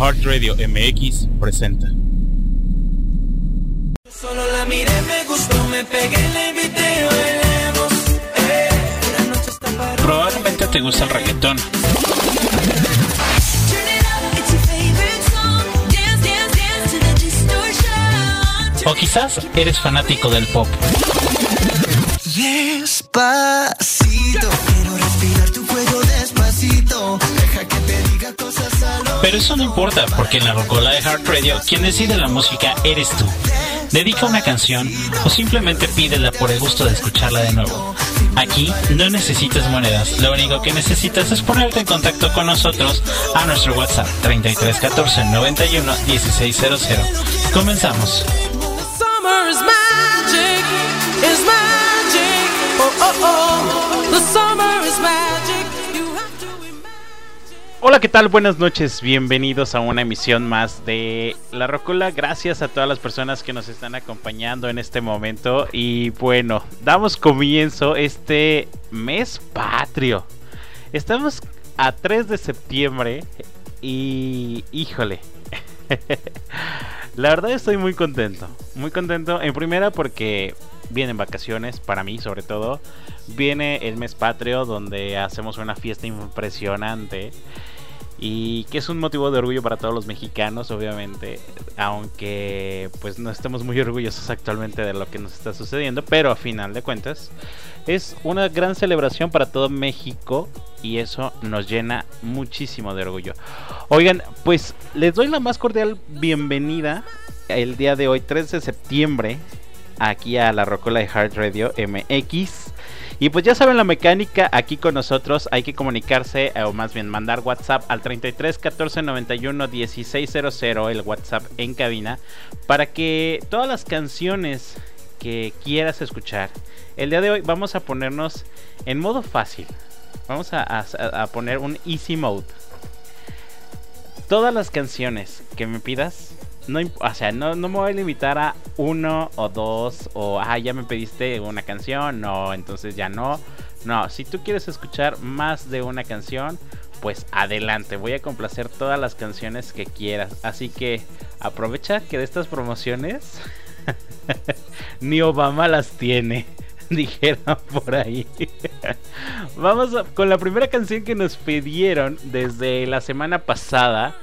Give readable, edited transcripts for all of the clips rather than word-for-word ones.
Heart Radio MX presenta. Solo la miré, me gustó, me pegué, la invité, bailemos. La noche está para... Probablemente te gusta el reggaetón. O quizás eres fanático del pop. Despacito, quiero respirar tu cuello despacito. Deja que te diga cosas al oído. Pero eso no importa, porque en la Rocola de Heart Radio, quien decide la música eres tú. Dedica una canción o simplemente pídela por el gusto de escucharla de nuevo. Aquí no necesitas monedas, lo único que necesitas es ponerte en contacto con nosotros a nuestro WhatsApp 33 14 91 1600. Comenzamos. Summer is magic, is magic. Oh, oh, oh. The summer is magic. You have to imagine. Hola, ¿qué tal? Buenas noches, bienvenidos a una emisión más de La Rocola. Gracias a todas las personas que nos están acompañando en este momento. Y bueno, damos comienzo este mes patrio. Estamos a 3 de septiembre y... híjole. La verdad estoy muy contento. Muy contento en primera porque vienen vacaciones, para mí sobre todo. Viene el mes patrio donde hacemos una fiesta impresionante y que es un motivo de orgullo para todos los mexicanos, obviamente, aunque pues no estemos muy orgullosos actualmente de lo que nos está sucediendo, pero a final de cuentas es una gran celebración para todo México y eso nos llena muchísimo de orgullo. Oigan, pues les doy la más cordial bienvenida el día de hoy, 3 de septiembre, aquí a la Rocola de Heart Radio MX. Y pues ya saben la mecánica, aquí con nosotros hay que comunicarse, o más bien mandar WhatsApp al 33 14 91 1600, el WhatsApp en cabina, para que todas las canciones que quieras escuchar. El día de hoy vamos a ponernos en modo fácil, vamos a poner un easy mode. Todas las canciones que me pidas, no me voy a limitar a uno o dos, o ya me pediste una canción, no, entonces ya no. No, si tú quieres escuchar más de una canción, pues adelante, voy a complacer todas las canciones que quieras. Así que aprovecha que de estas promociones ni Obama las tiene, dijeron por ahí. Vamos con la primera canción que nos pidieron desde la semana pasada,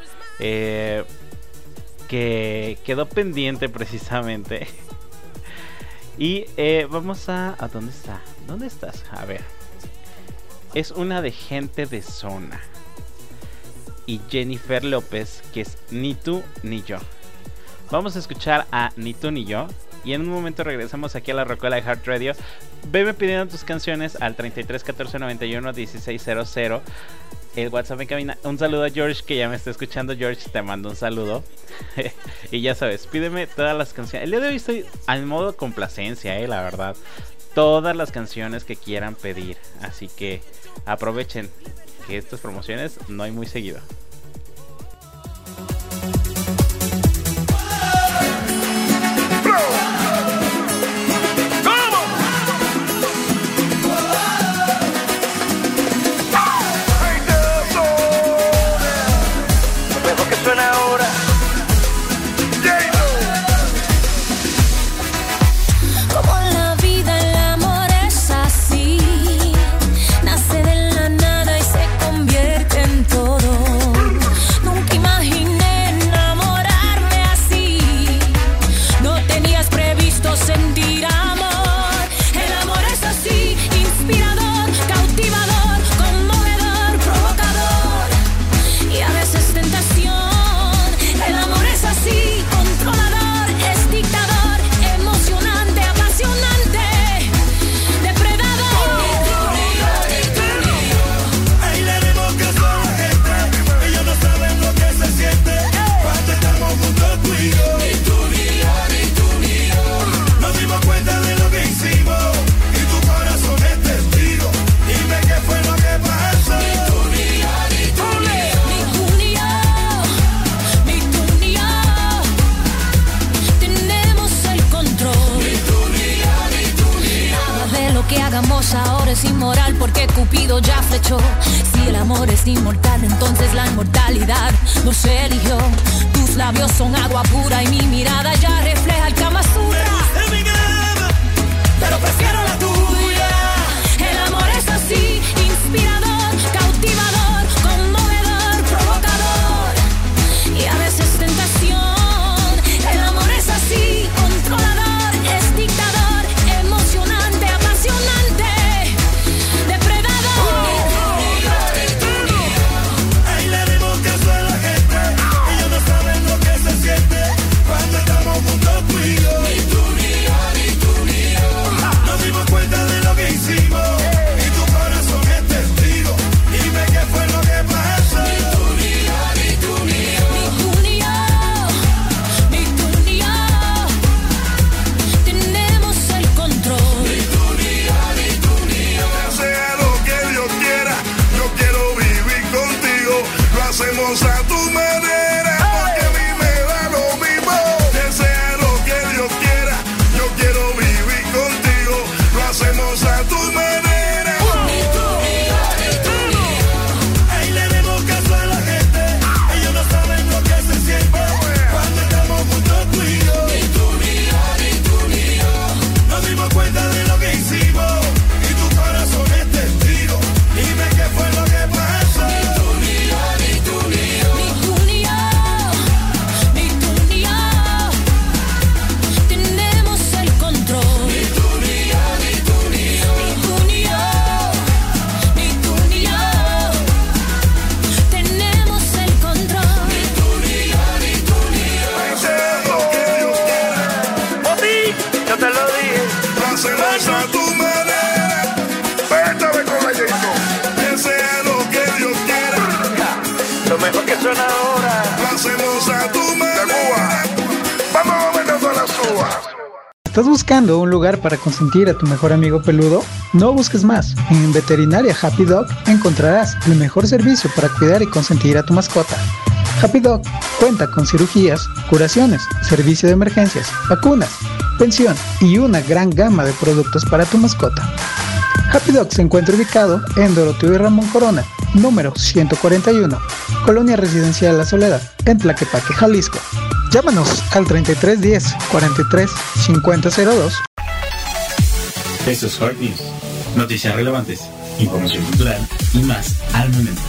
que quedó pendiente precisamente. Y vamos a ¿dónde está? ¿Dónde estás? A ver. Es una de Gente de Zona y Jennifer López, que es Ni tú ni yo. Vamos a escuchar a Ni tú ni yo y en un momento regresamos aquí a la Rocola de Heart Radio. Veme pidiendo tus canciones al 33 14 91 1600, el WhatsApp en cabina. Un saludo a George, que ya me está escuchando. George, te mando un saludo. Y ya sabes, pídeme todas las canciones. El día de hoy estoy al modo complacencia, la verdad. Todas las canciones que quieran pedir. Así que aprovechen que estas promociones no hay muy seguido. Ahora es inmoral porque Cupido ya flechó. Si el amor es inmortal, entonces la inmortalidad nos eligió. Tus labios son agua pura y mi mirada ya refleja el Kama Sutra. Pero prefiero la tuya. El amor es así, inspirador, cautivador, conmovedor, provocador y a veces tentación. El amor es así, controlador, es dictador, emocionante, apasionante, depredador. Ahí le dimos caso a la gente, ellos no saben lo que se siente cuando estamos juntos tú y yo. Ni tú ni yo, ni tú ni yo. Nos dimos cuenta de lo que hicimos y tu corazón es testigo. Dime qué fue lo que pasó. Ni tú ni yo, ni tú ni yo. Ni tú ni yo, ni tú ni yo, tenemos el control. Ni tú ni yo, ni tú ni yo. Sea lo que Dios quiera, yo quiero vivir contigo. Lo hacemos a tu manera, porque a mí me da lo mismo. Que sea lo que Dios quiera, yo quiero vivir contigo. Lo hacemos a tu manera. Ni tú ni yo, ni tú ni yo. Ahí le demos caso a la gente, ellos no saben lo que se siente cuando estamos juntos tú y yo. Ni tú ni yo, ni tú ni yo. Nos dimos cuenta de lo que hicimos y tu corazón es testigo. Dime qué fue lo que pasó. Ni tú ni yo, ni tú ni yo. Ni tú ni yo, ni tú ni yo, tenemos el control. Ni tú ni yo, ni tú ni yo. Ni tú ni yo, ni tú ni yo, tenemos el control. Ni tú ni yo, ni tú ni yo. Sea lo que Dios quiera, Yo te lo dije. lo hacemos a tu manera. Pétame con la Jason. Que sea lo que Dios quiera, Lo mejor que suena ahora. lo hacemos a tu manera. Vamos a meternos a las uvas. ¿Estás buscando un lugar para consentir a tu mejor amigo peludo? No busques más. En Veterinaria Happy Dog encontrarás el mejor servicio para cuidar y consentir a tu mascota. Happy Dog cuenta con cirugías, curaciones, servicio de emergencias, vacunas, pensión y una gran gama de productos para tu mascota. Happy Dog se encuentra ubicado en Doroteo y Ramón Corona, número 141, Colonia Residencial La Soledad, en Tlaquepaque, Jalisco. Llámanos al 3310 43 5002. Esto es Hard News. Noticias relevantes, información cultural y más al momento.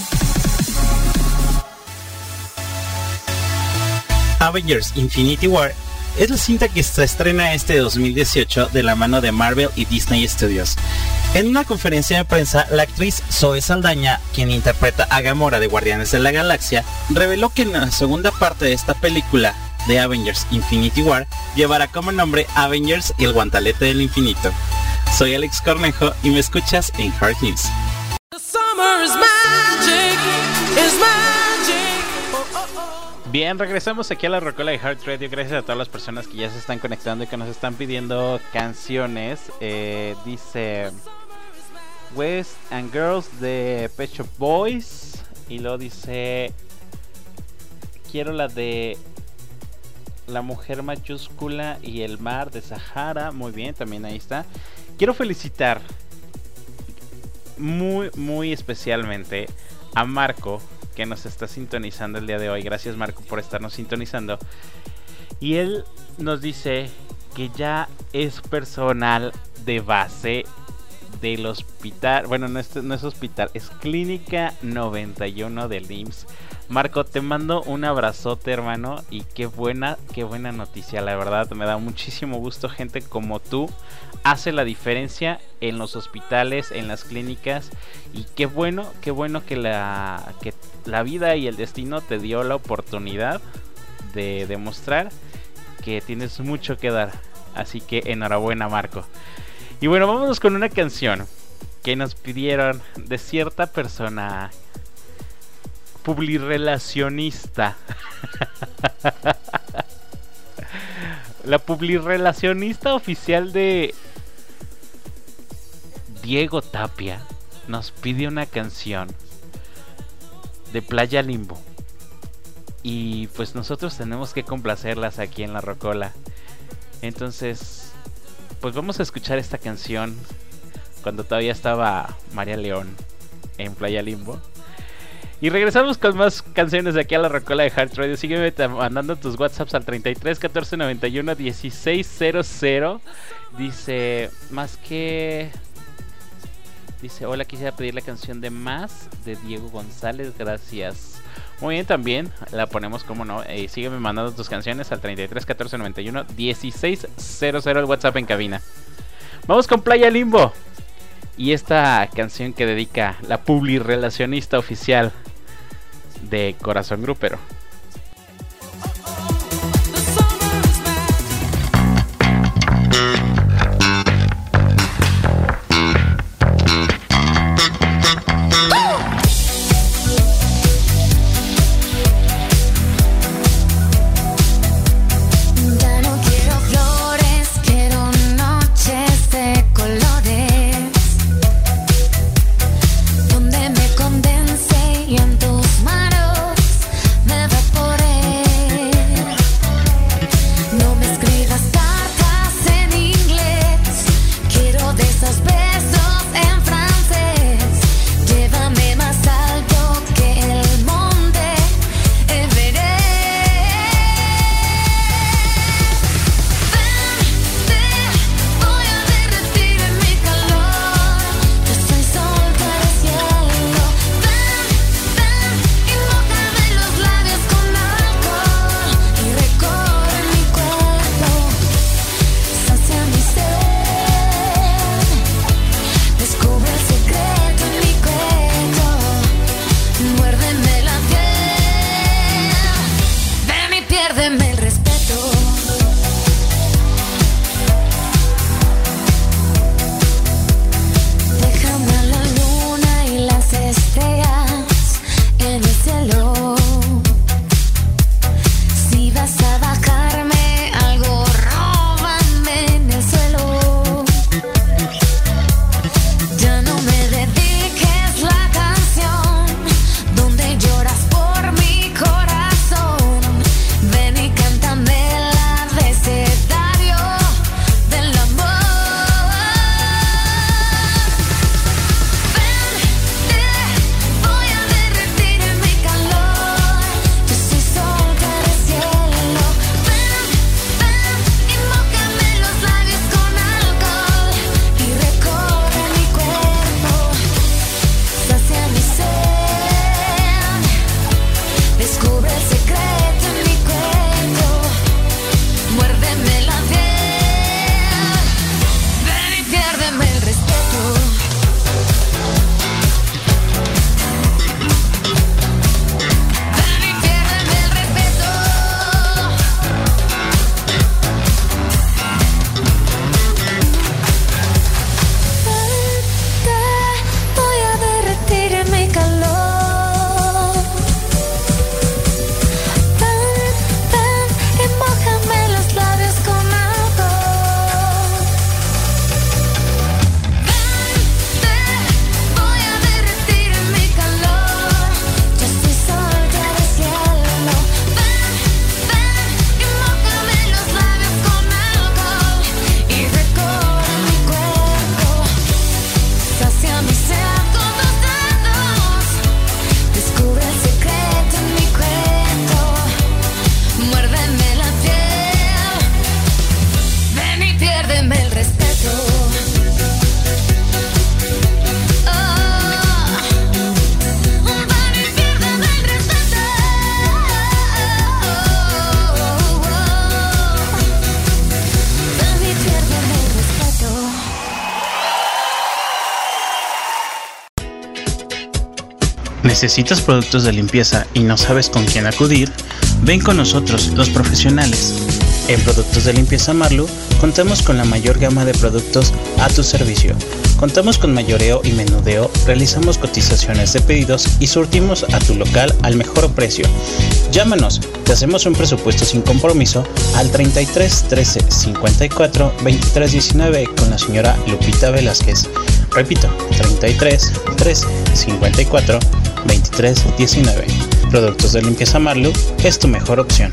Avengers Infinity War es la cinta que se estrena este 2018 de la mano de Marvel y Disney Studios. En una conferencia de prensa, la actriz Zoe Saldaña, quien interpreta a Gamora de Guardianes de la Galaxia, reveló que en la segunda parte de esta película, de Avengers Infinity War, llevará como nombre Avengers y el Guantelete del Infinito. Soy Alex Cornejo y me escuchas en Hard News. The summer is magic, is magic. Oh, oh, oh. Bien, regresamos aquí a la Rocola de Heart Radio. Gracias a todas las personas que ya se están conectando y que nos están pidiendo canciones. Dice West and Girls de Pet Shop Boys. Y luego dice quiero la de La Mujer Mayúscula y el Mar de Sahara. Muy bien, también ahí está. Quiero felicitar muy especialmente a Marco, que nos está sintonizando el día de hoy. Gracias, Marco, por estarnos sintonizando. Y él nos dice que ya es personal de base del hospital. Bueno, no es hospital, es Clínica 91 del IMSS. Marco, te mando un abrazote, hermano. Y qué buena noticia, la verdad. Me da muchísimo gusto. Gente como tú hace la diferencia en los hospitales, en las clínicas. Y qué bueno que la vida y el destino te dio la oportunidad de demostrar que tienes mucho que dar. Así que enhorabuena, Marco. Y bueno, vámonos con una canción que nos pidieron de cierta persona publirelacionista. La publirelacionista oficial de Diego Tapia nos pide una canción de Playa Limbo. Y pues nosotros tenemos que complacerlas aquí en La Rocola. Entonces, pues vamos a escuchar esta canción cuando todavía estaba María León en Playa Limbo. Y regresamos con más canciones de aquí a la Rocola de Heart Radio. Sígueme mandando tus WhatsApps al 33 14 91 1600. Dice, más que... Dice, hola, quisiera pedir la canción de Más de Diego González, gracias. Muy bien, también la ponemos, como no. Sígueme mandando tus canciones al 33 14 91 1600, el WhatsApp en cabina. Vamos con Playa Limbo. Y esta canción que dedica la publirelacionista oficial de Corazón Grupero. ¿Necesitas productos de limpieza y no sabes con quién acudir? Ven con nosotros, los profesionales. En Productos de Limpieza Marlu contamos con la mayor gama de productos a tu servicio. Contamos con mayoreo y menudeo, realizamos cotizaciones de pedidos y surtimos a tu local al mejor precio. Llámanos, te hacemos un presupuesto sin compromiso al 33 13 54 23 19 con la señora Lupita Velázquez. Repito, 33 13 54 23 19. Productos de Limpieza Marlu es tu mejor opción.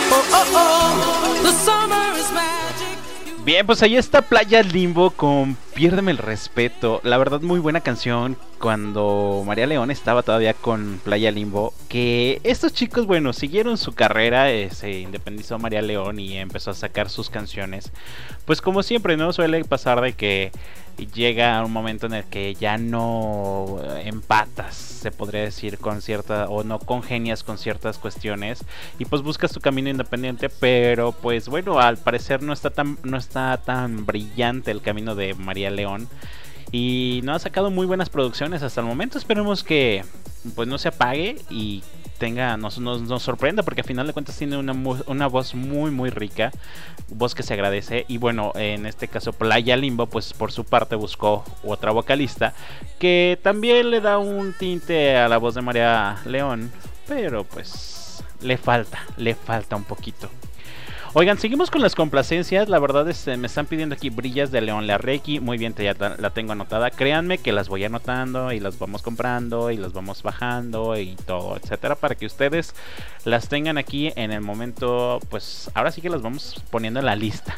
Bien, pues ahí está Playa Limbo con Piérdeme el respeto. La verdad, muy buena canción cuando María León estaba todavía con Playa Limbo. Que estos chicos, bueno, siguieron su carrera. Se independizó María León y empezó a sacar sus canciones. Pues como siempre, ¿no? Suele pasar de que llega un momento en el que ya no empatas, se podría decir, con cierta, o no congenias con ciertas cuestiones, y pues buscas tu camino independiente. Pero pues bueno, al parecer no está tan brillante el camino de María León, y no ha sacado muy buenas producciones hasta el momento. Esperemos que pues no se apague y nos sorprenda, porque al final de cuentas tiene una voz muy rica, voz que se agradece. Y bueno, en este caso Playa Limbo, pues por su parte buscó otra vocalista que también le da un tinte a la voz de María León, pero pues le falta un poquito. Oigan, seguimos con las complacencias. La verdad es me están pidiendo aquí Brillas de León Larregui. Muy bien, ya la tengo anotada. Créanme que las voy anotando y las vamos comprando y las vamos bajando y todo, etcétera, para que ustedes las tengan aquí en el momento. Pues ahora sí que las vamos poniendo en la lista.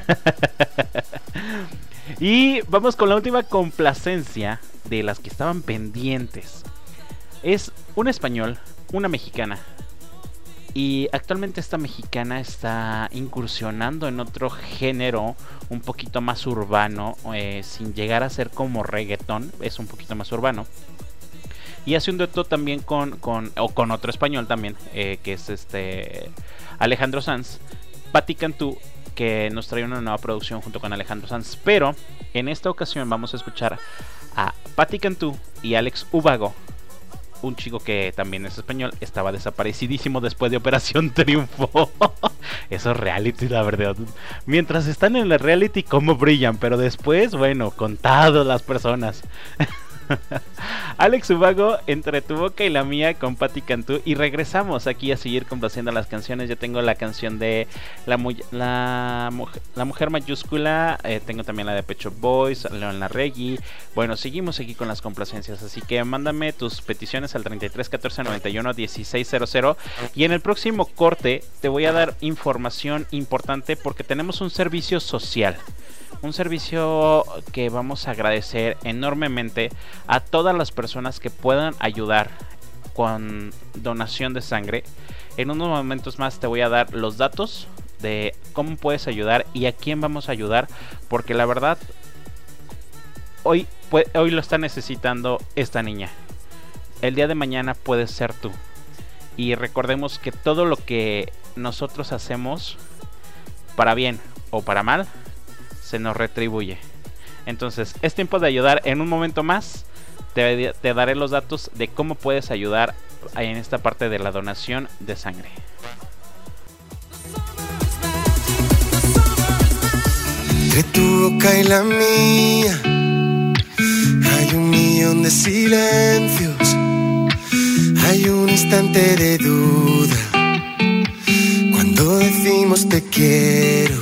Y vamos con la última complacencia de las que estaban pendientes. Es un español, una mexicana. Y actualmente esta mexicana está incursionando en otro género un poquito más urbano, sin llegar a ser como reggaetón, es un poquito más urbano. Y hace un dueto también con otro español también, que es Alejandro Sanz, Patti Cantú, que nos trae una nueva producción junto con Alejandro Sanz. Pero en esta ocasión vamos a escuchar a Patti Cantú y Alex Ubago, un chico que también es español, estaba desaparecidísimo después de Operación Triunfo. Esos reality, la verdad. Mientras están en la reality, cómo brillan, pero después, bueno, contados las personas. Alex Ubago, entre tu boca y la mía, con Patti Cantú. Y regresamos aquí a seguir complaciendo las canciones. Yo tengo la canción de la Mujer Mayúscula, tengo también la de Pet Shop Boys, León Larregui. Bueno, seguimos aquí con las complacencias, así que mándame tus peticiones al 33 14 91 1600. Y en el próximo corte te voy a dar información importante, porque tenemos un servicio social. Un servicio que vamos a agradecer enormemente a todas las personas que puedan ayudar con donación de sangre. En unos momentos más te voy a dar los datos de cómo puedes ayudar y a quién vamos a ayudar, porque la verdad hoy lo está necesitando esta niña. El día de mañana puedes ser tú. Y recordemos que todo lo que nosotros hacemos, para bien o para mal, se nos retribuye. Entonces es tiempo de ayudar. En un momento más te daré los datos de cómo puedes ayudar en esta parte de la donación de sangre. Entre tu boca y la mía hay 1.000.000 de silencios, hay un instante de duda cuando decimos te quiero.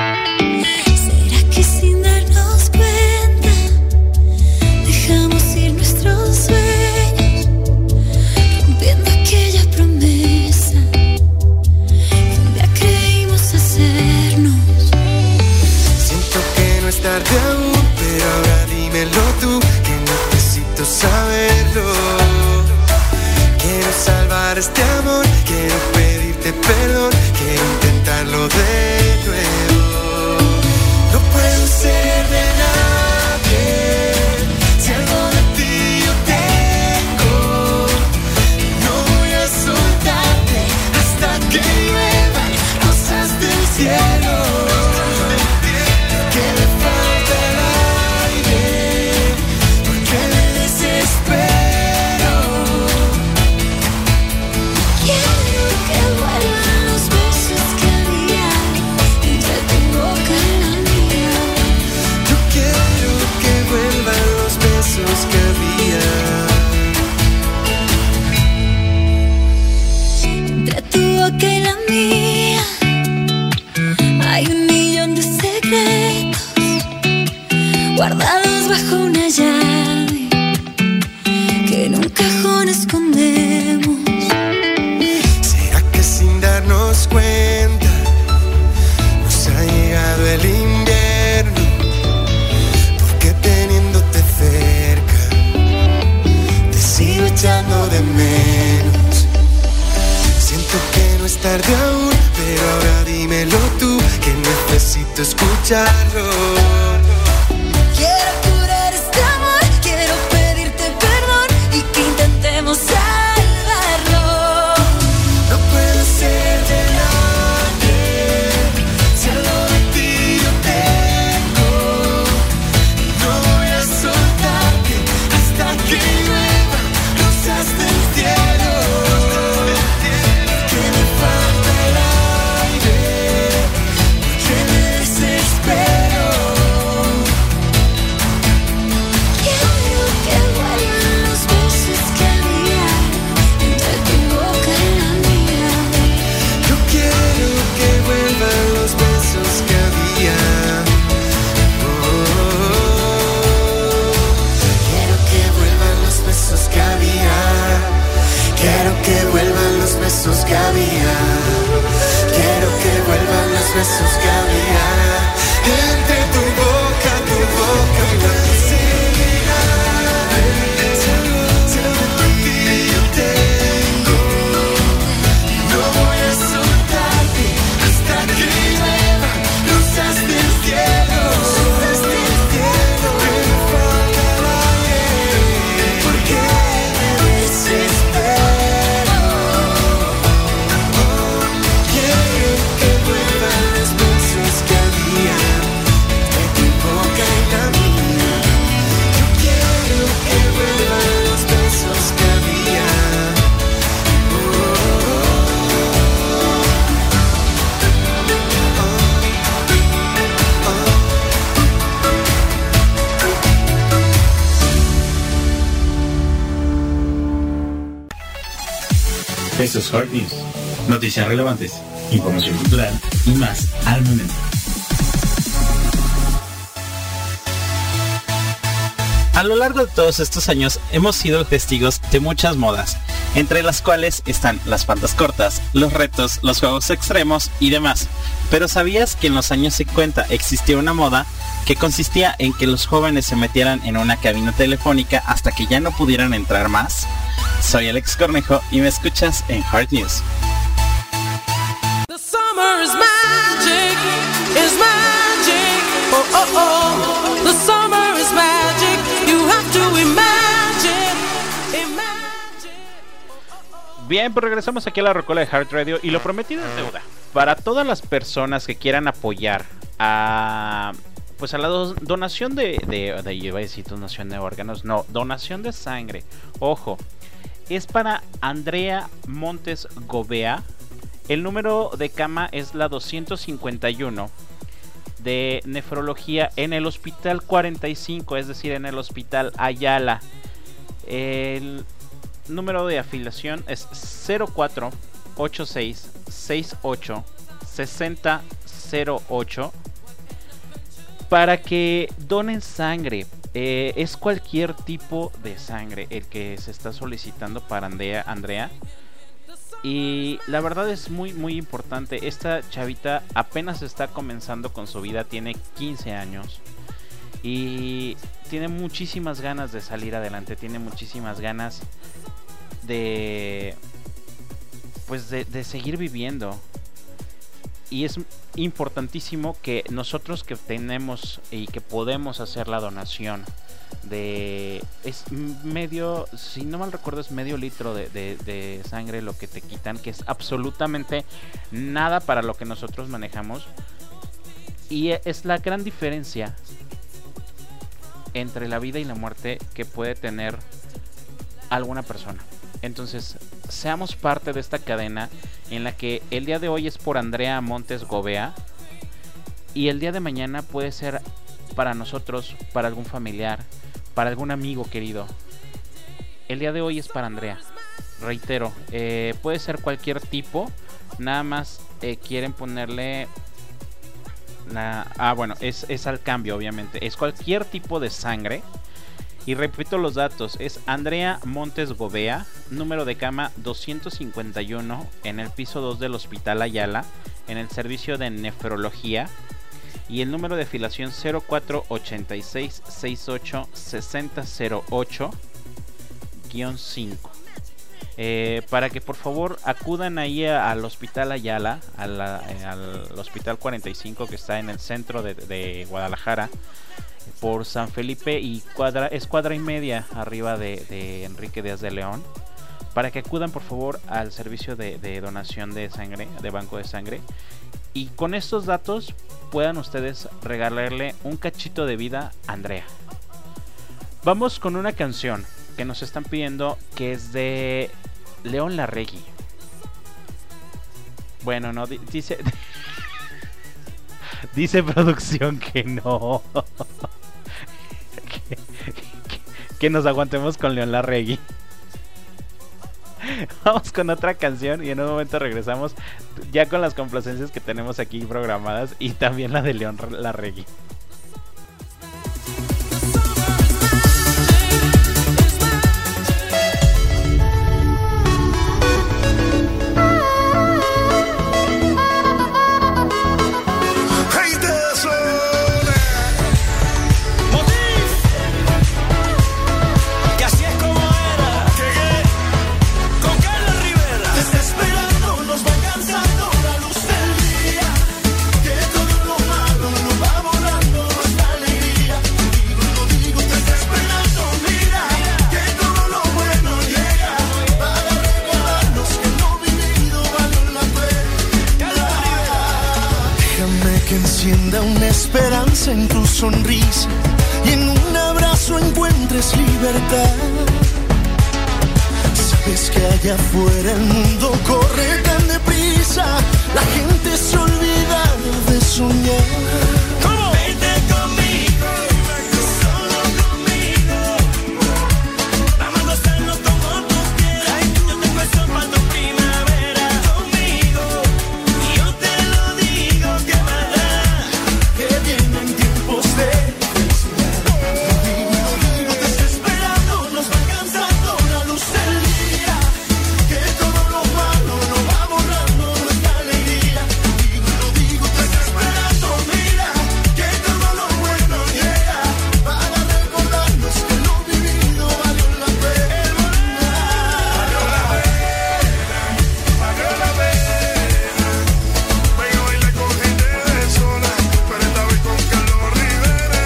Tarde aún, pero ahora dímelo tú, que necesito saberlo. Quiero salvar este amor, quiero pedirte perdón, quiero intentarlo de nuevo. No puedo ser de nadie si algo de ti yo tengo. No voy a soltarte hasta que lluevan rosas del cielo. no es tarde aún, pero ahora dímelo tú, que necesito escucharlo. Quiero curar este amor, quiero pedirte perdón y que intentemos salvarlo. No puedo ser de nadie, si algo de ti yo tengo. No voy a soltarte hasta que lluevan rosas del cielo. Que me falta el aire, porque me desespero. Quiero que vuelvan los besos que había entre tu boca y la mía. Yo quiero que vuelvan los besos que había. Quiero que vuelvan los besos que había. Quiero que vuelvan los besos que había. Quiero que vuelvan los besos que había. Entre tu boca y la seguirá. Solo de ti yo tengo. No voy a soltarte hasta que lluevan rosas del cielo. Que me falta el aire, porque me desespero. Quiero que vuelvan los besos que había entre tu boca y la mía. Yo quiero que vuelvan los besos que había. Esto es Hard News. Noticias relevantes, información cultural y más al momento. A lo largo de todos estos años hemos sido testigos de muchas modas, entre las cuales están las pantas cortas, los retos, los juegos extremos y demás. Pero ¿sabías que en los años 50 existió una moda que consistía en que los jóvenes se metieran en una cabina telefónica hasta que ya no pudieran entrar más? Soy Alex Cornejo y me escuchas en Hard News. The summer is magic, oh oh oh. The summer is magic, you have to imagine. Bien, pues regresamos aquí a la Rocola de Heart Radio y lo prometido es deuda. Para todas las personas que quieran apoyar a la donación de iba a decir donación de órganos, no, donación de sangre. Ojo, es para Andrea Montes Gobea. El número de cama es la 251 de nefrología en el Hospital 45, es decir, en el Hospital Ayala. El número de afiliación es 0486686008 para que donen sangre. Es cualquier tipo de sangre el que se está solicitando para Andrea. Y la verdad es muy muy importante. Esta chavita apenas está comenzando con su vida, tiene 15 años y tiene muchísimas ganas de salir adelante, tiene muchísimas ganas de seguir viviendo. Y es importantísimo que nosotros que tenemos y que podemos hacer la donación es medio, si no mal recuerdo, es medio litro de sangre lo que te quitan, que es absolutamente nada para lo que nosotros manejamos. Y es la gran diferencia entre la vida y la muerte que puede tener alguna persona. Entonces, seamos parte de esta cadena en la que el día de hoy es por Andrea Montes Gobea y el día de mañana puede ser para nosotros, para algún familiar, para algún amigo querido. El día de hoy es para Andrea. Reitero, puede ser cualquier tipo. Nada más quieren ponerle es al cambio, obviamente. Es cualquier tipo de sangre. Y repito los datos, es Andrea Montes Gobea, número de cama 251 en el piso 2 del Hospital Ayala, en el servicio de nefrología. Y el número de afiliación 0486686008-5. para que por favor acudan ahí al Hospital Ayala, al Hospital 45 que está en el centro de Guadalajara, por San Felipe y cuadra y media arriba de Enrique Díaz de León, para que acudan por favor al servicio de donación de sangre, de banco de sangre, y con estos datos puedan ustedes regalarle un cachito de vida a Andrea. Vamos con una canción que nos están pidiendo, que es de León Larregui. Bueno, no, dice dice producción que no. que nos aguantemos con León Larregui. Vamos con otra canción y en un momento regresamos ya con las complacencias que tenemos aquí programadas y también la de León Larregui. Encienda una esperanza en tu sonrisa y en un abrazo encuentres libertad. Sabes que allá afuera el mundo corre tan deprisa, la gente se olvida de soñar. Vete conmigo, solo conmigo, vamos a hacerlo como tú quieras. Yo te beso para tu primavera. Conmigo, y yo te lo digo que que vienen tiempos de felicidad. Lo digo desesperado, nos va alcanzando la luz del día, que todo lo malo no va borrando nuestra alegría. Lo digo desesperado, mira, que todo lo bueno llega, para recordarnos que lo vivido valió la pena. Valió la pena. Venga, baila con gente de zona, pero esta vez con Carlos Rivera.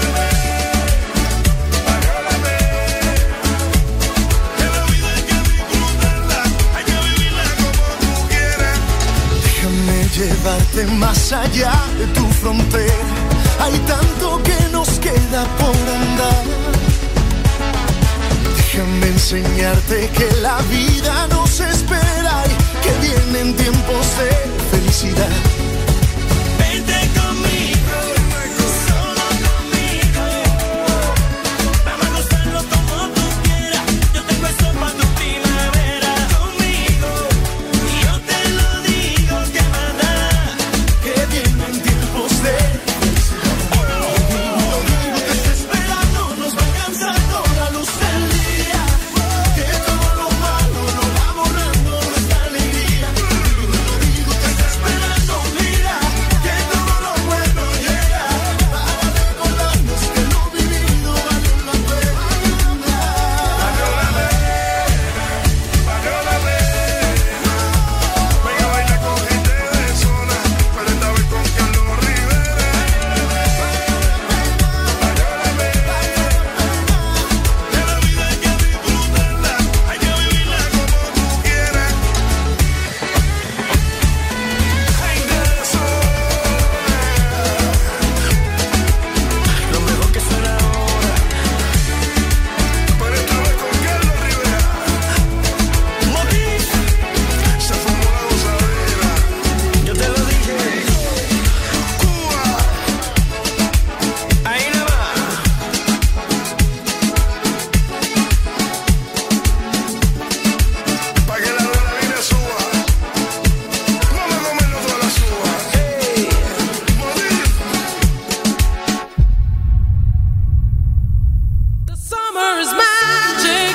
Valió la pena. Que la vida hay que disfrutarla, hay que vivirla como tú quieras. Déjame llevarte más allá de tu frontera, hay tanto que nos queda por andar. Déjame enseñarte que la vida nos espera y que vienen tiempos de felicidad. Vente conmigo, solo conmigo, vamos a hacerlo como tú quieras. Yo tengo eso para tu primavera. Conmigo, y yo te lo digo que que vienen tiempos de felicidad. Lo digo desesperado, nos va alcanzando la luz del día, que todo lo malo no va borrando nuestra alegría. Lo digo desesperado, mira, que todo lo bueno llega, para recordarnos que lo vivido valió la pena. Valió la pena. Venga, baila con gente de zona, pero esta vez con Carlos Rivera. Valió la pena. Que la vida hay que disfrutarla, hay que vivirla como tú quieras. Gente de zona. Lo mejor que suena ahora, pero esta vez con Carlos Rivera. Motif, se fumó la gozadera. Yo te lo dije. Cuba, ahí nada más. Pa' que la adrenalina suba. Vamos a comernos toda la suba. Motif. The summer is magic,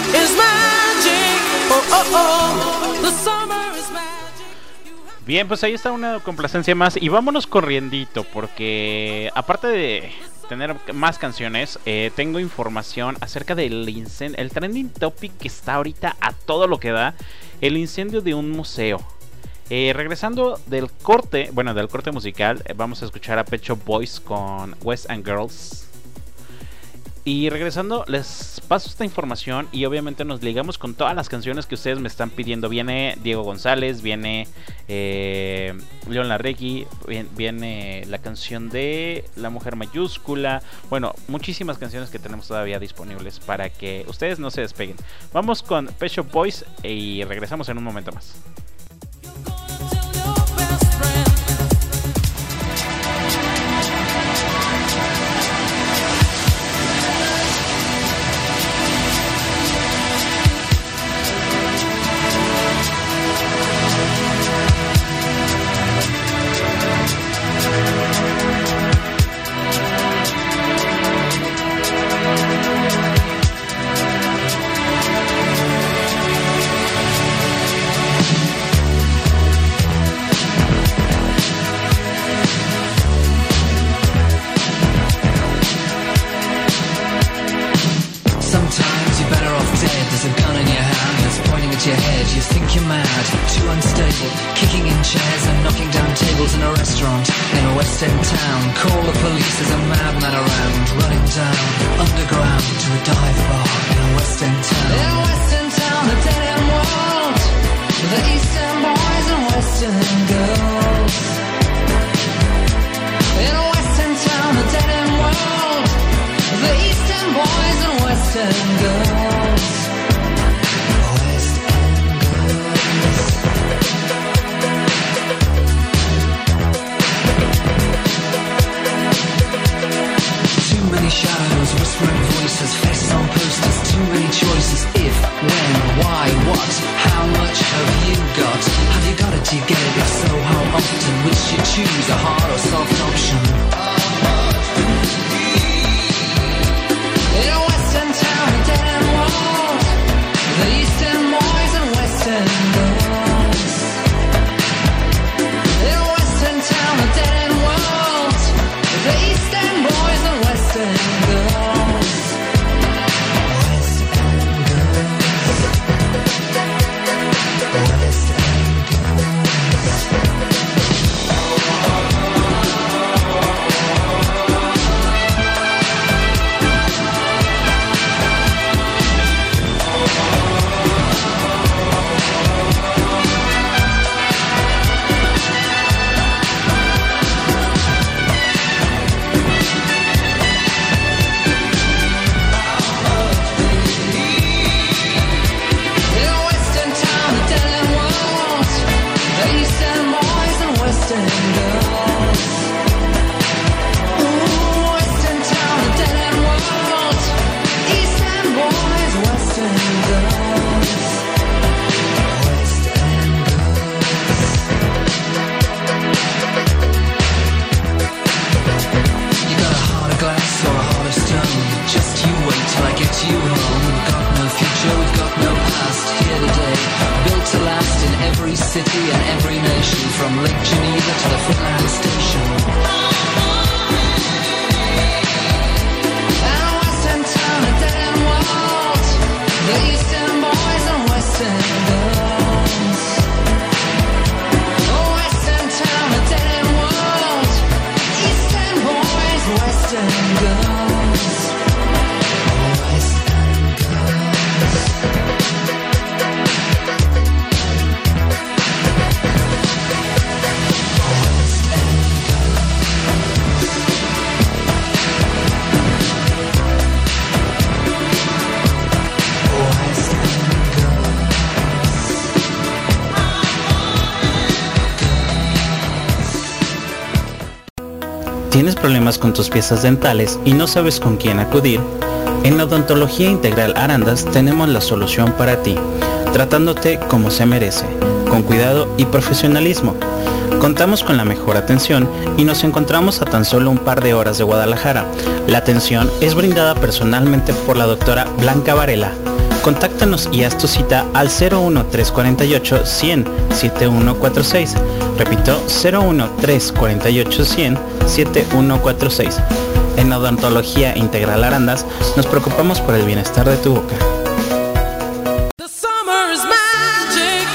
oh oh oh. The summer is magic. Bien, pues ahí está una complacencia más y vámonos corriendito porque aparte tener más canciones, tengo información acerca del incendio, el trending topic que está ahorita a todo lo que da, el incendio de un museo. Regresando del corte musical, vamos a escuchar a Pet Shop Boys con Boys and Girls. Y regresando, les paso esta información y obviamente nos ligamos con todas las canciones que ustedes me están pidiendo. Viene Diego González, viene León Larregui, viene la canción de La Mujer Mayúscula. Bueno, muchísimas canciones que tenemos todavía disponibles para que ustedes no se despeguen. Vamos con Pet Shop Boys y regresamos en un momento más. Your head, you think you're mad, too unstable, kicking in chairs and knocking down tables in a restaurant in a West End town. Call the police, there's a madman around, running down underground to a dive bar in a West End town. In a West End town, a dead end world, the East End boys and Western girls. In a West End town, a dead end world, the East End boys and Western girls. Shadows, whispering voices, faces on posters, too many choices. If, when, why, what, how much have you got? Have you got it, do you get it? If so, how often? Which you choose, a hard or soft option? In a Western town, a dead end world, the Eastern boys and Western girls. In a Western town, a dead end world, the Eastern boys and Western girls. West End girls. West End girls. City and every nation, from Lake Geneva to the Finland Station. And a Western town, a dead end world, the Eastern boys and Western girls. A Western town, a dead end world, Eastern boys, Western girls. Western girls. ¿Tienes problemas con tus piezas dentales y no sabes con quién acudir? En la Odontología Integral Arandas tenemos la solución para ti, tratándote como se merece, con cuidado y profesionalismo. Contamos con la mejor atención y nos encontramos a tan solo un par de horas de Guadalajara. La atención es brindada personalmente por la doctora Blanca Varela. Contáctanos y haz tu cita al 01348 100 7146. Repito, 01348 100 7146. En Odontología Integral Arandas nos preocupamos por el bienestar de tu boca. The summer is magic,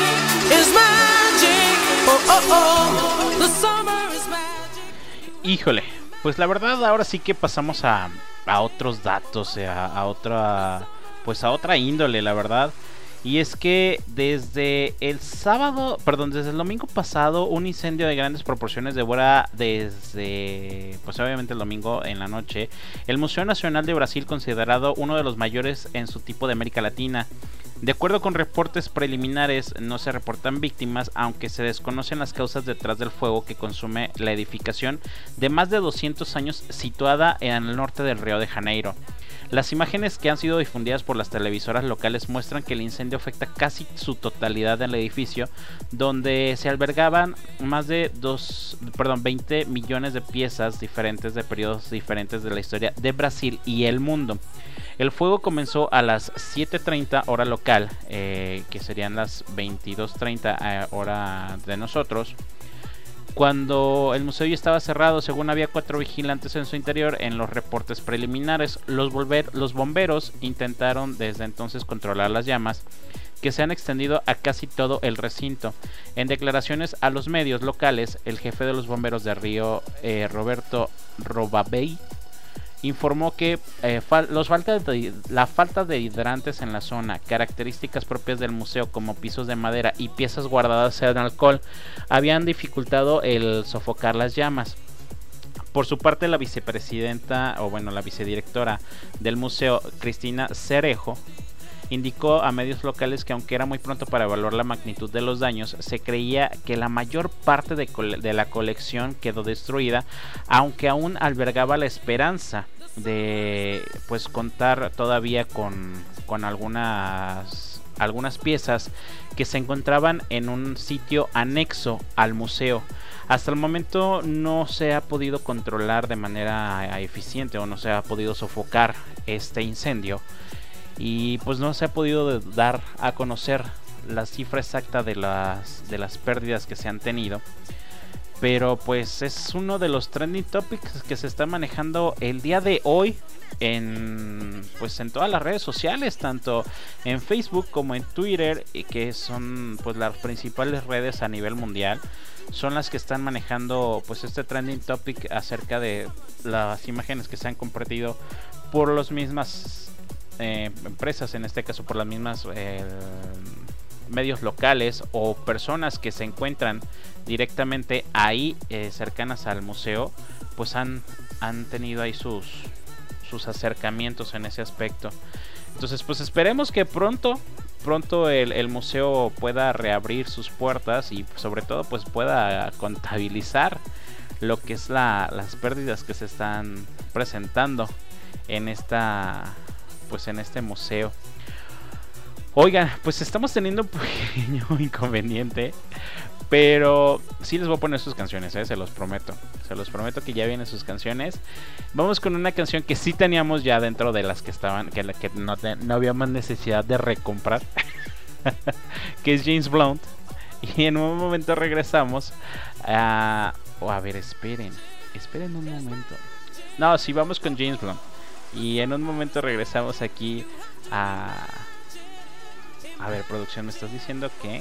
oh, oh, oh. The summer is magic. Híjole, pues la verdad ahora sí que pasamos a otros datos, a otra índole, la verdad. Y es que desde el domingo pasado, un incendio de grandes proporciones devora desde, pues obviamente el domingo en la noche, el Museo Nacional de Brasil, considerado uno de los mayores en su tipo de América Latina. De acuerdo con reportes preliminares, no se reportan víctimas, aunque se desconocen las causas detrás del fuego que consume la edificación de más de 200 años situada en el norte del Río de Janeiro. Las imágenes que han sido difundidas por las televisoras locales muestran que el incendio afecta casi su totalidad del edificio, donde se albergaban más de 20 millones de piezas diferentes de periodos diferentes de la historia de Brasil y el mundo. El fuego comenzó a las 7:30 hora local, que serían las 22:30 hora de nosotros. Cuando el museo ya estaba cerrado, según había 4 vigilantes en su interior. En los reportes preliminares, los bomberos intentaron desde entonces controlar las llamas, que se han extendido a casi todo el recinto. En declaraciones a los medios locales, el jefe de los bomberos de Río, Roberto Robabey, informó que la falta de hidrantes en la zona, características propias del museo como pisos de madera y piezas guardadas en alcohol, habían dificultado el sofocar las llamas. Por su parte, la la vicedirectora del museo, Cristina Cerejo, indicó a medios locales que aunque era muy pronto para evaluar la magnitud de los daños, se creía que la mayor parte de la colección quedó destruida, aunque aún albergaba la esperanza de contar todavía con algunas piezas que se encontraban en un sitio anexo al museo. Hasta el momento no se ha podido controlar de manera eficiente, o no se ha podido sofocar este incendio, y pues no se ha podido dar a conocer la cifra exacta de las pérdidas que se han tenido. Pero pues es uno de los trending topics que se está manejando el día de hoy en todas las redes sociales, tanto en Facebook como en Twitter, que son pues las principales redes a nivel mundial. Son las que están manejando pues este trending topic acerca de las imágenes que se han compartido por las mismas empresas, en este caso por las mismas medios locales o personas que se encuentran directamente ahí cercanas al museo, pues han tenido ahí sus acercamientos en ese aspecto. Entonces pues esperemos que pronto el museo pueda reabrir sus puertas y sobre todo pues pueda contabilizar lo que es las pérdidas que se están presentando en este museo. Oigan, pues estamos teniendo un pequeño inconveniente, pero sí les voy a poner sus canciones, se los prometo que ya vienen sus canciones. Vamos con una canción que sí teníamos ya dentro de las que estaban, que no había más necesidad de recomprar, que es James Blunt. Y en un momento regresamos a ver, esperen un momento. No, sí, vamos con James Blunt. Y en un momento regresamos aquí a ver, producción, me estás diciendo que...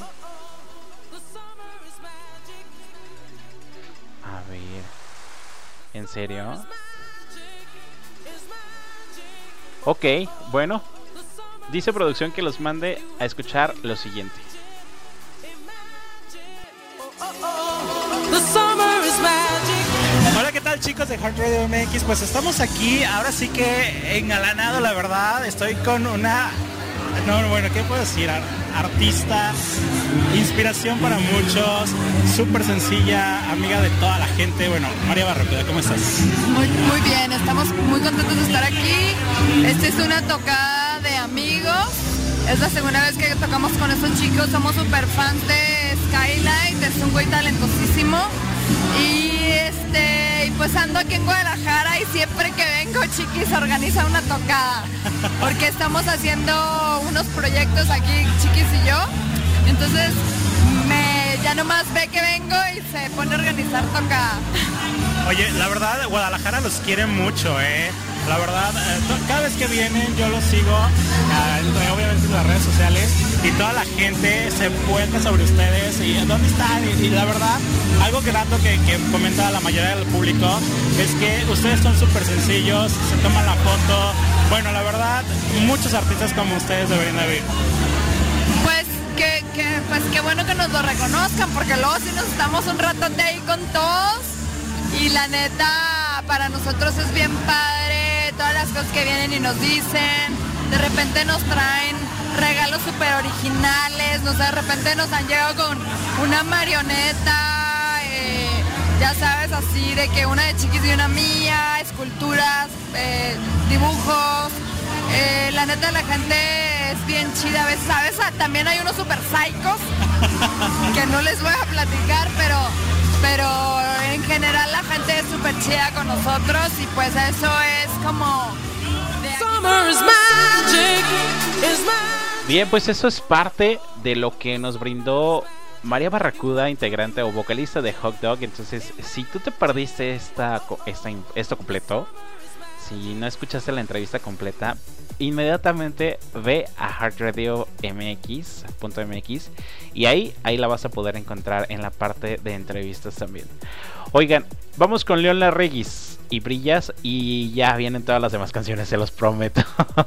A ver, ¿en serio? Ok, bueno, dice producción que los mande a escuchar lo siguiente. Hola, ¿qué tal, chicos de Heart Radio MX? Pues estamos aquí, ahora sí que engalanado, la verdad. Estoy con ¿qué puedo decir? Artista, inspiración para muchos, súper sencilla, amiga de toda la gente. Bueno, María Barracuda, ¿cómo estás? Muy bien, estamos muy contentos de estar aquí. Esta es una tocada de amigos. Es la segunda vez que tocamos con estos chicos. Somos súper fans de Skylight, es un güey talentosísimo. Y pues ando aquí en Guadalajara y siempre que vengo, Chiquis organiza una tocada, porque estamos haciendo unos proyectos aquí, Chiquis y yo. Entonces ya nomás ve que vengo y se pone a organizar tocada. Oye, la verdad, Guadalajara los quiere mucho, La verdad, cada vez que vienen yo los sigo, obviamente en las redes sociales, y toda la gente se vuelca sobre ustedes y ¿dónde están? Y la verdad, algo grato que comenta la mayoría del público es que ustedes son súper sencillos, se toman la foto. Bueno, la verdad, muchos artistas como ustedes deberían de vivir. Pues qué bueno que nos lo reconozcan, porque luego sí nos estamos un ratote ahí con todos y la neta para nosotros es bien padre todas las cosas que vienen y nos dicen. De repente nos traen regalos súper originales, no sé, de repente nos han llegado con una marioneta, ya sabes, así de que una de Chiquis y una mía, esculturas, dibujos. La neta la gente es bien chida a veces, ¿sabes? También hay unos super psicos que no les voy a platicar, pero en general la gente es súper chida con nosotros y pues eso es como... Bien, pues eso es parte de lo que nos brindó María Barracuda, integrante o vocalista de Hot Dog. Entonces, si tú te perdiste esto completo, si no escuchaste la entrevista completa, inmediatamente ve a heartradio.mx y ahí la vas a poder encontrar en la parte de entrevistas también. Oigan, vamos con León Larreguis y Brillas y ya vienen todas las demás canciones, se los prometo.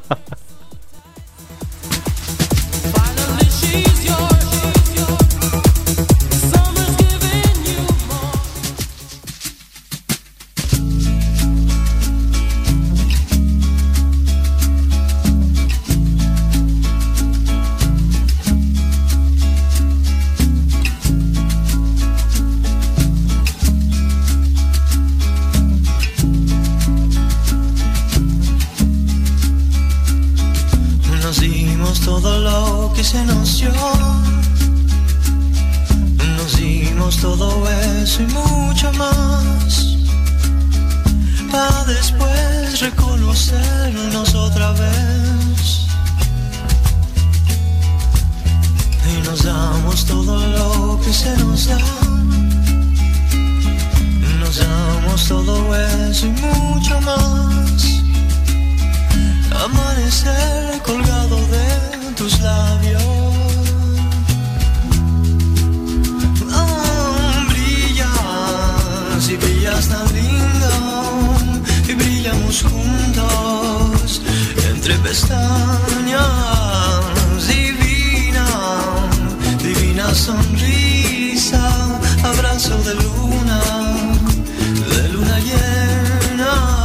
Todo lo que se nos dio, nos dimos todo eso y mucho más, para después reconocernos otra vez. Y nos damos todo lo que se nos da, nos damos todo eso y mucho más. Amanecer colgado de tus labios, brillas y brillas tan lindo y brillamos juntos entre pestañas. Divina, divina sonrisa, abrazo de luna llena.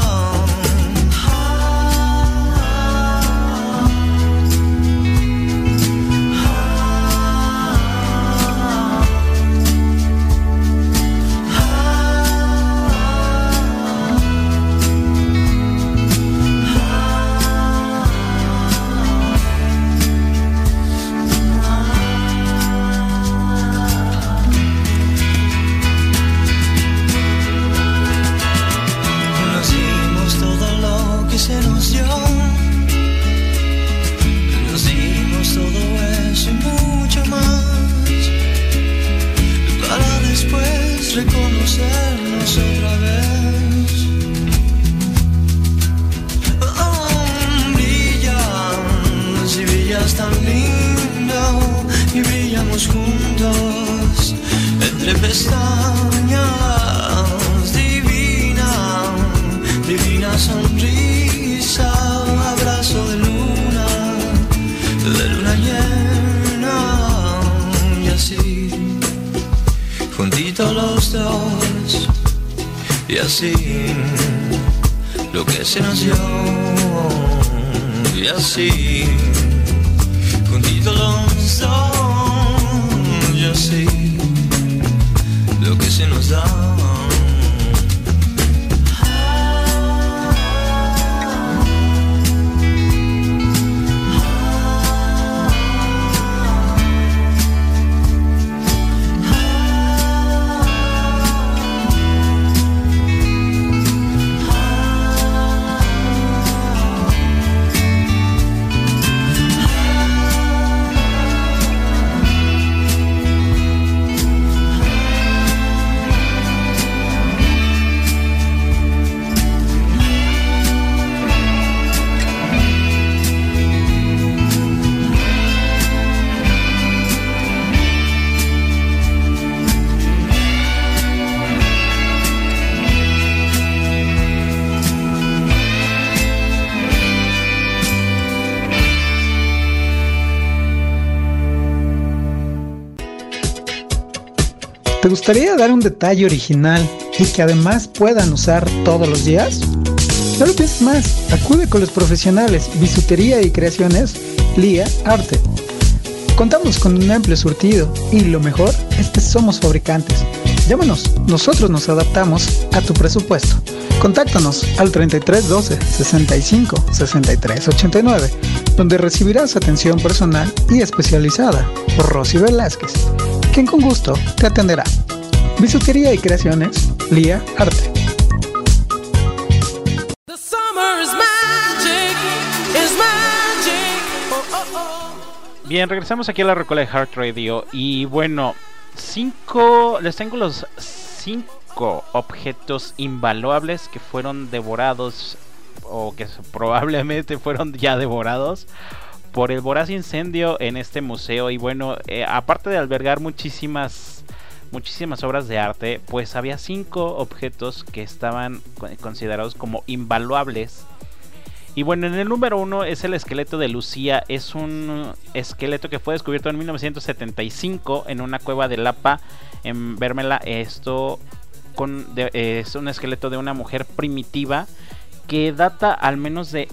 Reconocernos otra vez. Brillas y brillas tan lindo y brillamos juntos entre pestañas. Divina, divina sonrisa, abrazo de luna llena. Y así juntitos los dos, y así lo que se nos dio, y así juntitos los dos, y así lo que se nos da. ¿Te gustaría dar un detalle original y que además puedan usar todos los días? No lo pienses más, acude con los profesionales Bisutería y Creaciones Lía Arte. Contamos con un amplio surtido y lo mejor es que somos fabricantes. Llámanos, nosotros nos adaptamos a tu presupuesto. Contáctanos al 33 12 65 63 89, donde recibirás atención personal y especializada por Rosy Velázquez, quien con gusto te atenderá. Bisutería y Creaciones Lía Arte. Bien, regresamos aquí a la Rocola de Heart Radio. Y bueno, les tengo los 5 objetos invaluables que fueron devorados, o que probablemente fueron ya devorados por el voraz incendio en este museo. Y bueno, aparte de albergar muchísimas obras de arte, pues había 5 objetos que estaban considerados como invaluables. Y bueno, en el número 1 es el esqueleto de Lucía. Es un esqueleto que fue descubierto en 1975 en una cueva de Lapa, en Vérmela. Esto es un esqueleto de una mujer primitiva que data al menos de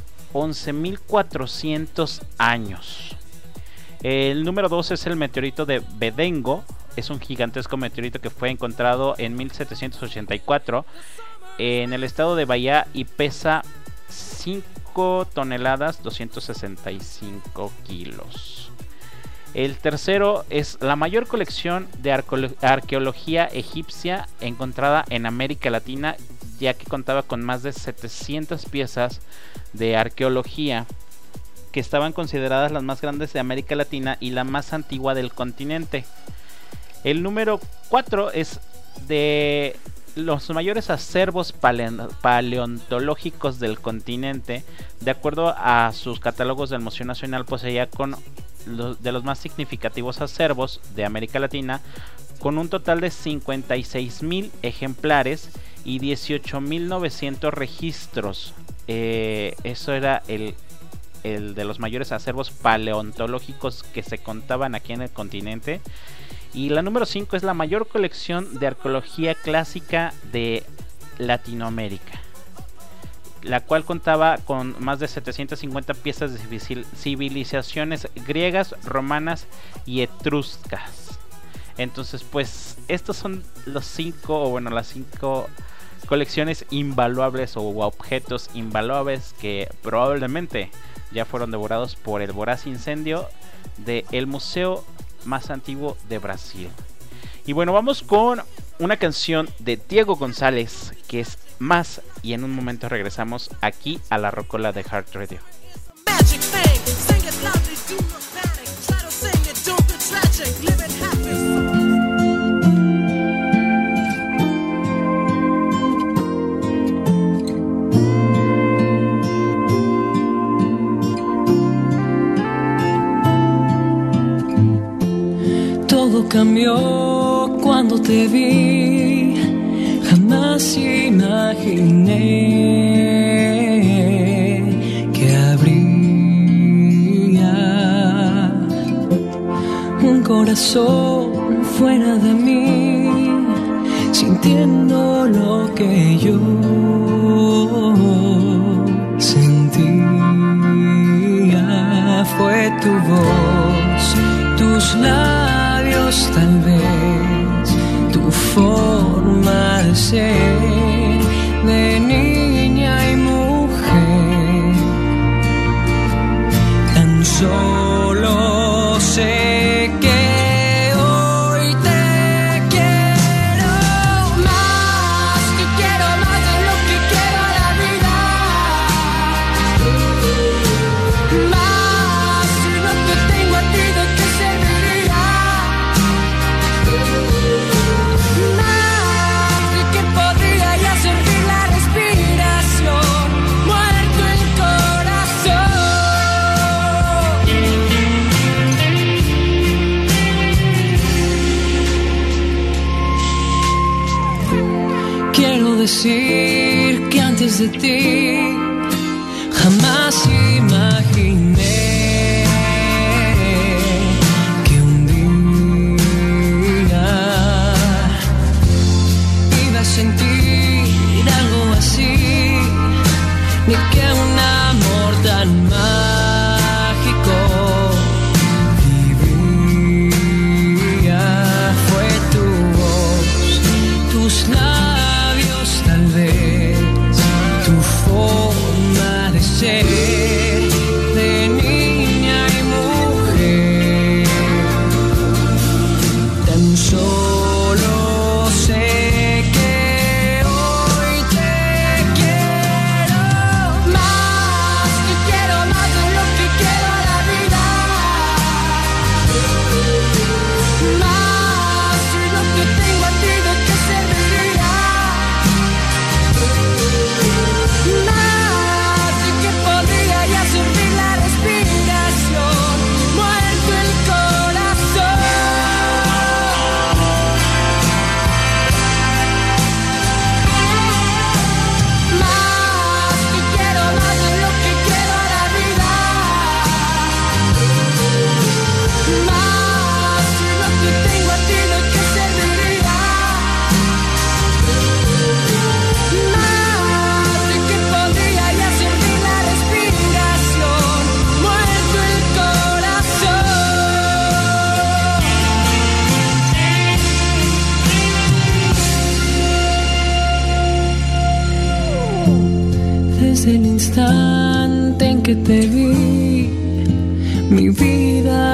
11.400 años. El número 2 es el meteorito de Bedengo. Es un gigantesco meteorito que fue encontrado en 1784 en el estado de Bahía y pesa 5 toneladas 265 kilos. El tercero es la mayor colección de arqueología egipcia encontrada en América Latina, ya que contaba con más de 700 piezas de arqueología que estaban consideradas las más grandes de América Latina y la más antigua del continente. El número 4 es de los mayores acervos paleontológicos del continente. De acuerdo a sus catálogos del Museo Nacional, poseía de los más significativos acervos de América Latina, con un total de 56.000 ejemplares y 18.900 registros. Eso era el de los mayores acervos paleontológicos que se contaban aquí en el continente. Y la número 5 es la mayor colección de arqueología clásica de Latinoamérica, la cual contaba con más de 750 piezas de civilizaciones griegas, romanas y etruscas. Entonces, pues, estos son las 5 colecciones invaluables o objetos invaluables que probablemente ya fueron devorados por el voraz incendio del museo más antiguo de Brasil. Y bueno, vamos con una canción de Diego González que es Más, y en un momento regresamos aquí a la Rocola de Heart Radio. Todo cambió cuando te vi, jamás imaginé que habría un corazón fuera de mí, sintiendo lo que yo sentía. Fue tu voz, tus labios, tal vez tu forma de ser, de niña y mujer. Tan solo sé que hoy te quiero más, que quiero más de lo que quiero a la vida. Más, si no te tengo a ti, ¿de qué serviría? Más, de que podría ya sentir la respiración, muerto el corazón. Quiero decir que antes de ti jamás imaginé que un día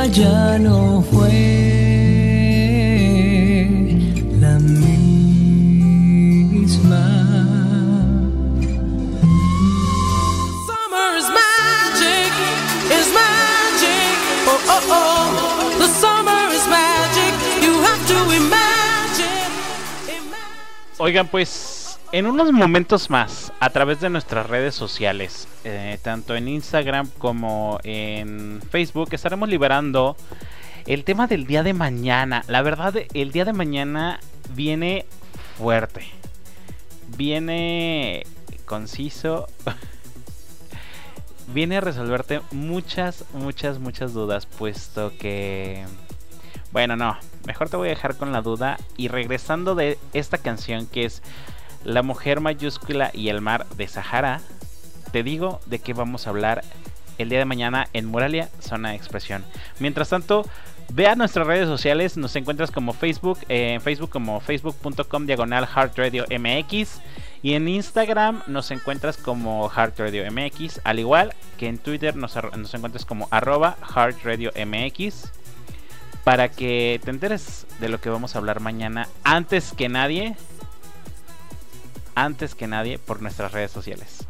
vida ya no fue la misma. Summer is magic, oh oh oh. The summer is magic, you have to imagine. Oigan, pues en unos momentos más, a través de nuestras redes sociales, tanto en Instagram como en Facebook, estaremos liberando el tema del día de mañana. La verdad, el día de mañana viene fuerte, viene conciso, viene a resolverte muchas dudas, puesto que... Bueno, no, mejor te voy a dejar con la duda y regresando de esta canción que es La Mujer Mayúscula y el Mar de Sahara, te digo de qué vamos a hablar el día de mañana en Moralia, Zona de Expresión. Mientras tanto, ve a nuestras redes sociales, nos encuentras como Facebook, en Facebook como facebook.com/HeartRadioMX y en Instagram nos encuentras como HeartRadioMX, al igual que en Twitter nos encuentras como @HeartRadioMX, para que te enteres de lo que vamos a hablar mañana antes que nadie por nuestras redes sociales.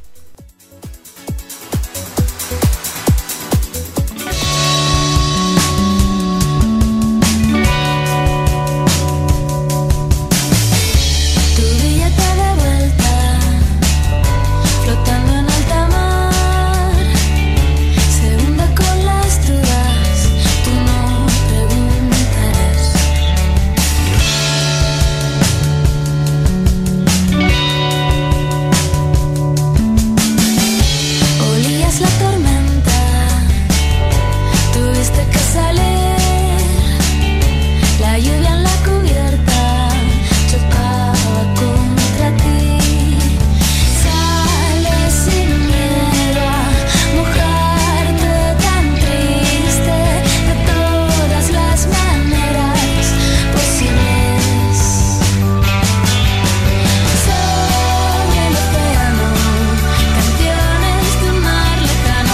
Tu billete de vuelta, flotando en alta mar, se hunde con las dudas, tú no preguntarás. Olías la tormenta, tuviste que salir, la lluvia en la cubierta chocaba contra ti. Sales sin miedo a mojarte tan triste de todas las maneras posibles. Sobre el océano, canciones de un mar lejano.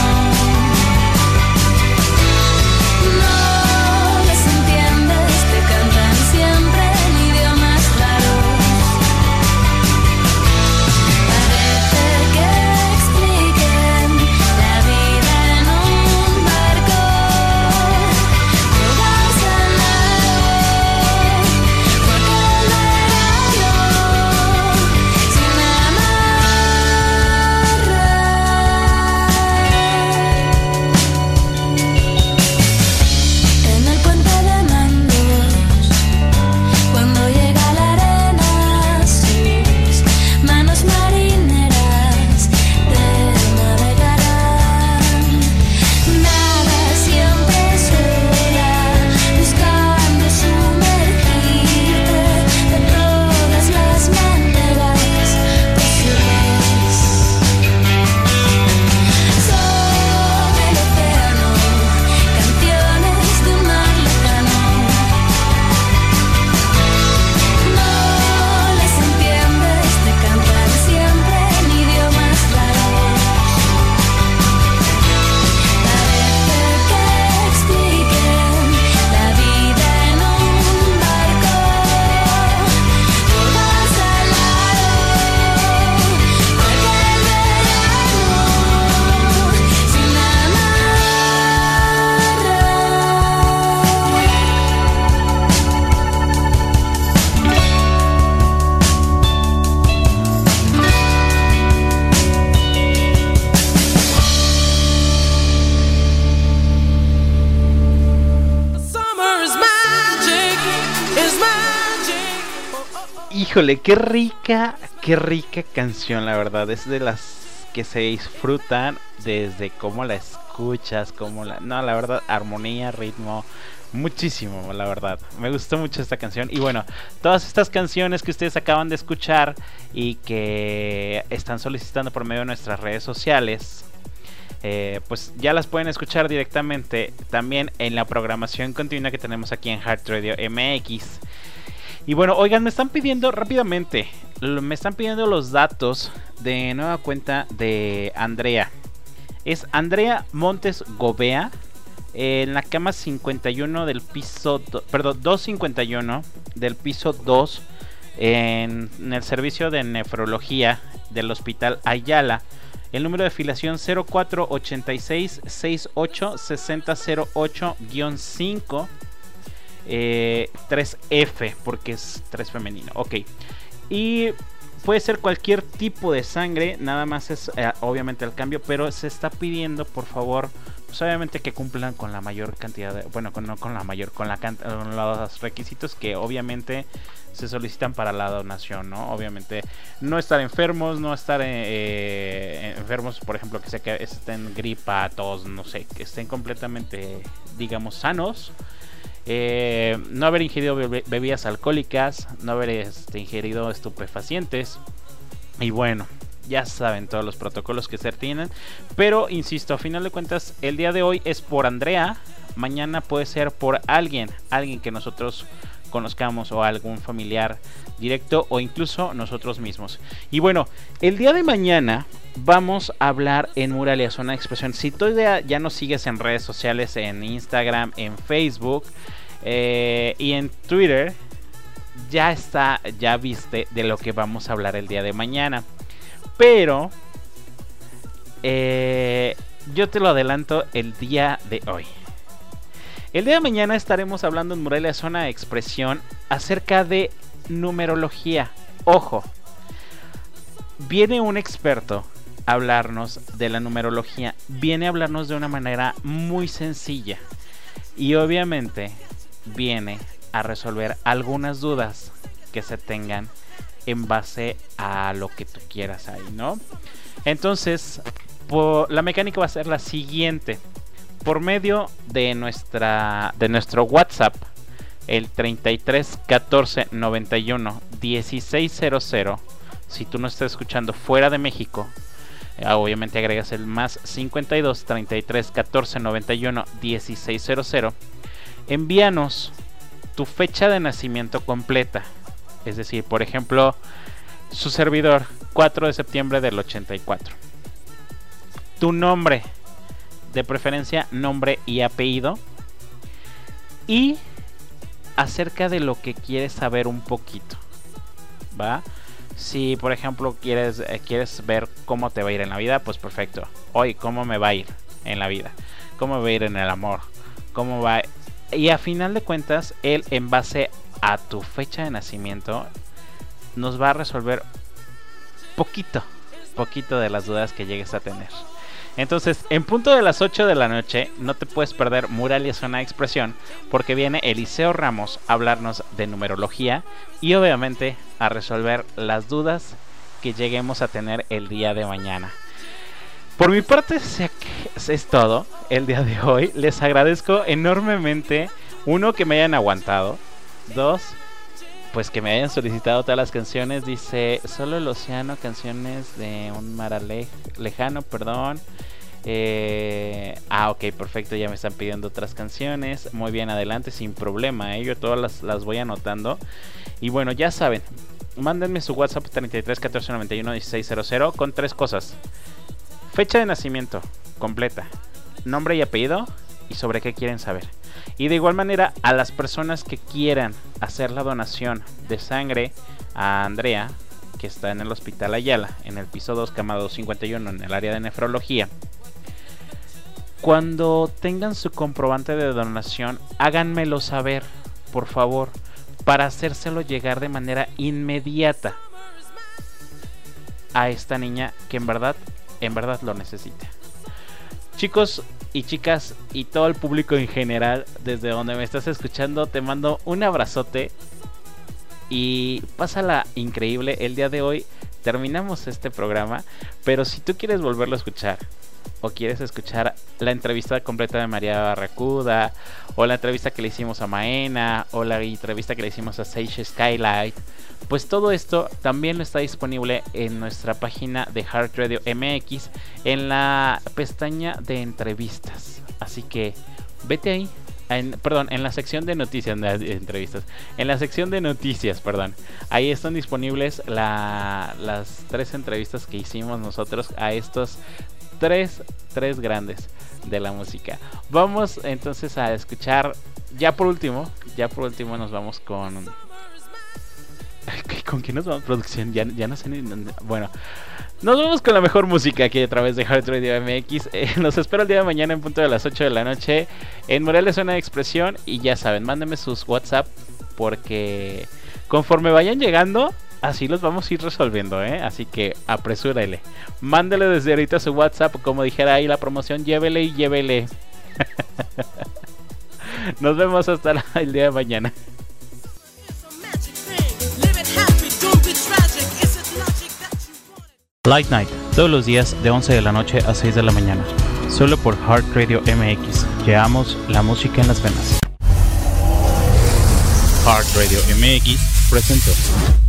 No les entiendes, te cantan siempre en idiomas raros. Parece que expliquen la vida en un barco. Juegas al lado, porque el verano sin amarrar. En el puente de mandos, cuando llega la arena, sus manos marineras te navegarán. Nada siempre sola, buscando sumergirte de todas las maneras posibles. Sobre el océano, canciones de un mar lejano. No les entiendes, te cantan siempre en idiomas raros. Parece que expliquen la vida en un barco. Juegas al lado, porque el verano sin Summer is magic, is magic. Híjole, qué rica canción, la verdad. Es de las que se disfrutan desde cómo la escuchas, No, la verdad, armonía, ritmo, muchísimo, la verdad. Me gustó mucho esta canción. Y bueno, todas estas canciones que ustedes acaban de escuchar y que están solicitando por medio de nuestras redes sociales, pues ya las pueden escuchar directamente también en la programación continua que tenemos aquí en Heart Radio MX. Y bueno, oigan, me están pidiendo rápidamente, me están pidiendo los datos de nueva cuenta de Andrea. Es Andrea Montes Gobea. En la cama 51 del piso, perdón, 251 del piso 2 en el servicio de nefrología del Hospital Ayala. El número de afiliación 0486686008-5 3F, porque es 3 femenino. Ok. Y puede ser cualquier tipo de sangre, nada más es obviamente el cambio, pero se está pidiendo, por favor, pues obviamente que cumplan con la mayor cantidad de, bueno, no con la mayor, con los requisitos que obviamente se solicitan para la donación, ¿no? Obviamente no estar enfermos, no estar enfermos, por ejemplo, que estén gripa, tos, no sé, que estén completamente, digamos, sanos. No haber ingerido bebidas alcohólicas, no haber ingerido estupefacientes. Y bueno, ya saben todos los protocolos que se tienen. Pero insisto, a final de cuentas, el día de hoy es por Andrea. Mañana puede ser por alguien que nosotros conozcamos, o algún familiar directo, o incluso nosotros mismos. Y bueno, el día de mañana vamos a hablar en Muralia Zona de Expresión. Si todavía ya nos sigues en redes sociales, en Instagram, en Facebook y en Twitter, ya viste de lo que vamos a hablar el día de mañana. Pero yo te lo adelanto el día de hoy. El día de mañana estaremos hablando en Morelia Zona de Expresión acerca de numerología. Ojo, viene un experto a hablarnos de la numerología. Viene a hablarnos de una manera muy sencilla. Y obviamente viene a resolver algunas dudas que se tengan en base a lo que tú quieras ahí, ¿no? Entonces, la mecánica va a ser la siguiente. Por medio de nuestro WhatsApp, el 33 14 91 1600. Si tú no estás escuchando fuera de México, obviamente agregas el más 52 33 14 91 1600. Envíanos tu fecha de nacimiento completa. Es decir, por ejemplo, su servidor, 4 de septiembre del 84. Tu nombre, de preferencia nombre y apellido, y acerca de lo que quieres saber un poquito, ¿va? Si por ejemplo quieres ver cómo te va a ir en la vida, pues perfecto. Hoy, ¿cómo me va a ir en la vida? ¿Cómo me va a ir en el amor? ¿Cómo va? Y a final de cuentas, él, en base a tu fecha de nacimiento, nos va a resolver poquito de las dudas que llegues a tener. Entonces, en punto de las 8 de la noche, no te puedes perder Muralia Zona de Expresión, porque viene Eliseo Ramos a hablarnos de numerología y obviamente a resolver las dudas que lleguemos a tener el día de mañana. Por mi parte, es todo el día de hoy. Les agradezco enormemente, uno, que me hayan aguantado, dos, pues que me hayan solicitado todas las canciones. Dice, solo el océano, canciones de un mar lejano, perdón. Ok, perfecto, ya me están pidiendo otras canciones. Muy bien, adelante, sin problema, yo todas las voy anotando. Y bueno, ya saben, mándenme su WhatsApp 33 14 91 1600 con 3 cosas: fecha de nacimiento completa, nombre y apellido, y sobre qué quieren saber. Y de igual manera, a las personas que quieran hacer la donación de sangre a Andrea, que está en el Hospital Ayala, en el piso 2, cama 251, en el área de nefrología, cuando tengan su comprobante de donación, háganmelo saber, por favor, para hacérselo llegar de manera inmediata a esta niña que en verdad lo necesita. Chicos y chicas y todo el público en general, desde donde me estás escuchando, te mando un abrazote y pásala increíble. El día de hoy terminamos este programa, pero si tú quieres volverlo a escuchar, o quieres escuchar la entrevista completa de María Barracuda, o la entrevista que le hicimos a Maena, o la entrevista que le hicimos a Sage Skylight, pues todo esto también está disponible en nuestra página de Heart Radio MX, en la pestaña de entrevistas. Así que vete ahí, en la sección de noticias, de entrevistas, en la sección de noticias, ahí están disponibles las 3 entrevistas que hicimos nosotros a estos tres grandes de la música. Vamos entonces a escuchar, ya por último nos vamos con... ¿Con quién nos vamos? Producción, ya no sé ni... Bueno, nos vamos con la mejor música aquí a través de Heart Radio MX. Los espero el día de mañana en punto de las 8 de la noche en Morelia Zona de Expresión. Y ya saben, mándenme sus WhatsApp, porque conforme vayan llegando, así los vamos a ir resolviendo, Así que apresúrele. Mándele desde ahorita su WhatsApp, como dijera ahí la promoción, llévele y llévele. Nos vemos hasta el día de mañana. Light Night, todos los días de 11 de la noche a 6 de la mañana. Solo por Heart Radio MX. Llevamos la música en las venas. Heart Radio MX presentó.